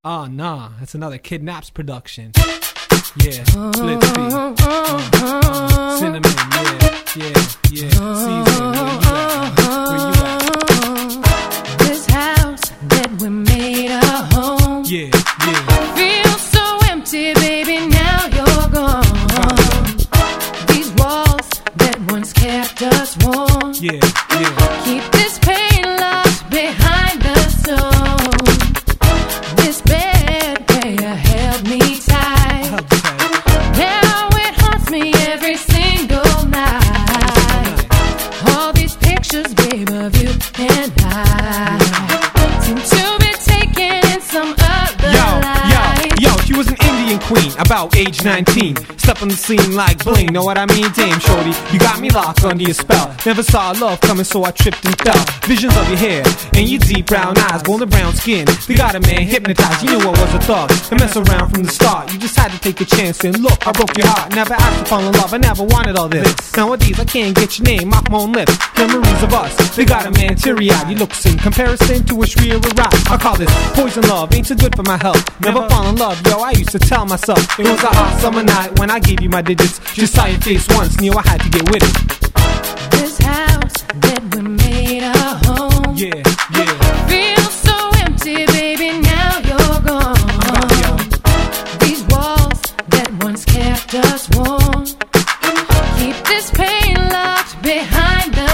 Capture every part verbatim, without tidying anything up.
Oh, nah, it's another Kidnaps production. Yeah, Flip Fee, uh, uh, Cinnamon, yeah, yeah, yeah. Season, where you at? Where you at? This house that we made a home. Yeah, yeah. Feels so empty, baby, now you're gone. These walls that once kept us warm. Yeah, yeah. Keep this pain locked behind the door. This bed where you held me tight. Held you tight. Now it haunts me every single night. All these pictures, babe, of you and I seem to be taken in some other Yo, life. yo, yo, she was an Indian queen, about age nineteen. Step on the scene like bling, know what I mean? Damn, shorty, you got me locked under your spell. Never saw love coming, so I tripped and fell. Visions of your hair and your deep brown eyes, golden brown skin. They got a man hypnotized, you knew I was a thug. And mess around from the start, you just had to take a chance. And look, I broke your heart, never asked to fall in love, I never wanted all this. Nowadays, I can't get your name off my own lips. Memories of us, they got a man teary-eyed. You look in comparison to a Shreya rock. I call this poison love, ain't so good for my health. Never fall in love, yo, I used to tell myself it was a hot summer night when I gave you my digits. Just saw your face once, knew I had to get with it. This house that we made a home. Yeah, yeah. Feels so empty, baby, now you're gone. I'm back, yo. These walls that once kept us warm. Keep this pain locked behind the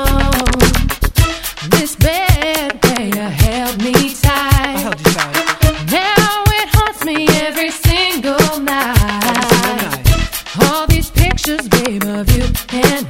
door. This bed where you held me I tight. held you tight. Now it haunts me every single night. All these pictures, babe, of you and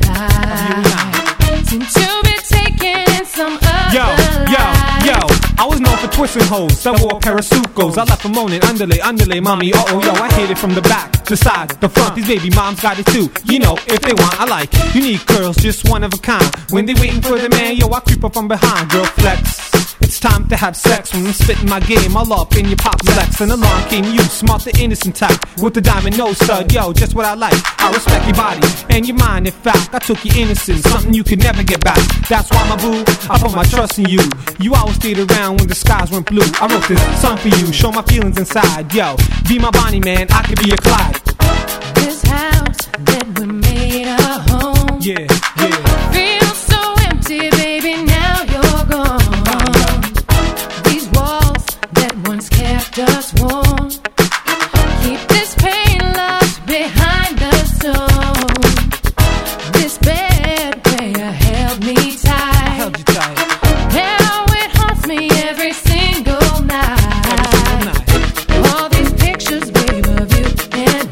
I seem to be taken in some other Yo, yo, life. yo, I was known for twisting hoes that wore parasucos. I left them moaning, underlay, underlay, mommy, uh-oh, yo, I hit it from the back, the side, the front. These baby moms got it too, you know, if they want, I like unique girls, just one of a kind. When they waiting for the man, yo, I creep up from behind, girl flex. It's time to have sex. When I'm spitting my game, all up in your pop flex. And along came you, smart the innocent type, with the diamond nose stud, yo, just what I like. I respect your body and your mind. In fact, I took your innocence, something you could never get back. That's why, my boo, I put my trust in you. You always stayed around when the skies went blue. I wrote this song for you, show my feelings inside. Yo, be my Bonnie, man, I could be your Clyde. This house that we made a home. Yeah, yeah. Feels so empty, baby, now you're gone. These walls that once kept us warm. Keep this pain locked behind the door. This bed where you held me I tight. held you tight. Now it haunts me every single night. Every single night. All these pictures, babe, of you and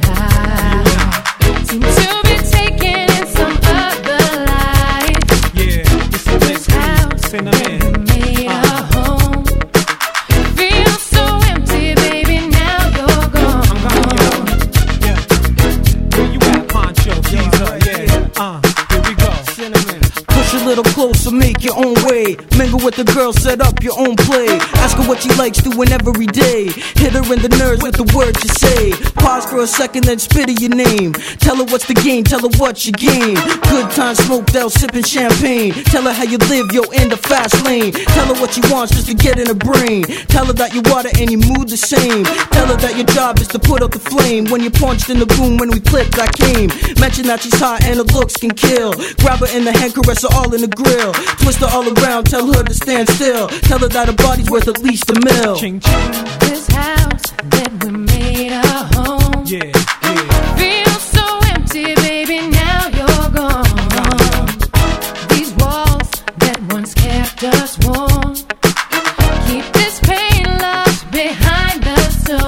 I seem to be taken in some other life. Yeah, this is This house Cinnamon. that we made a home. Feels so empty, baby, now you're gone. I'm gone, yo. Yeah. Where you at, Poncho? Caesar, yeah. Uh, here we go. Cinnamon. Push a little closer, make your own way. Mingle with the girl, set up your own play. Ask her what she likes, doing every day. Hit her in the nerves with the words you say. Pause for a second, then spit in your name. Tell her what's the game, tell her what's your game. Good time smoked out, sipping champagne. Tell her how you live, yo, in the fast lane. Tell her what she wants just to get in her brain. Tell her that you water and you mood the same. Tell her that your job is to put out the flame. When you punched in the boom, when we clicked, I came. Mention that she's hot and her looks can kill. Grab her in the hand, caress her all in the grill. Twist her all around, tell her to stand still. Tell her that her body's worth at least a mil. Ching, ching. This house that we made a home. Yeah, yeah. Feels so empty, baby, now you're gone. These walls that once kept us warm. Keep this pain locked behind the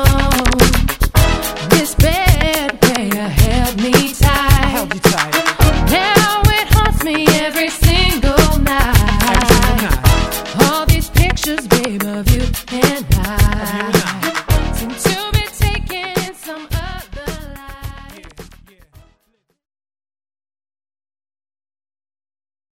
door. This bed where you held me I tight. held you tight. Now it haunts me every single night. Every single night. All these pictures, babe, of you and I